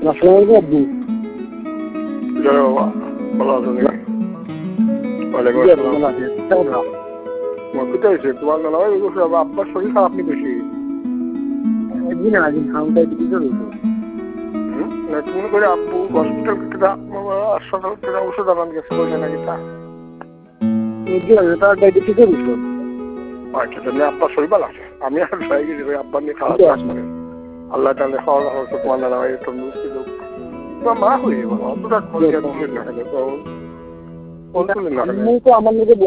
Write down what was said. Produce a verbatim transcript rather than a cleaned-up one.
আসসালামু আলাইকুম জয় বাবা ভালো আছো নাকি? ওয়ালাইকুম আসসালাম। কোথায় হয়েছে তোমার নানা ভাই? আপনার শরীর খারাপ নি বেশি? একদিন আগে খাওয়াটা দিতে রয়েছে তুমি করে আব্বু হসপিটাল হাসপাতাল ওষুধ আনান গেছে বলছে নাকি তা? তার ডায়াবেটিস এর ওষুধ। আচ্ছা তাহলে আপনার শরীর ভালো আছে। আমি আর ট্রাই গেছি ভাই আব্বার নিয়ে খাওয়া দাওয়া করেন। আল্লাহ তাহলে খাওয়া দাওয়া করছে তোমার নানা ভাই তন্দুরস্তি লোক তোমার মা হয়ে যাবো অতটা না কেন তো আমার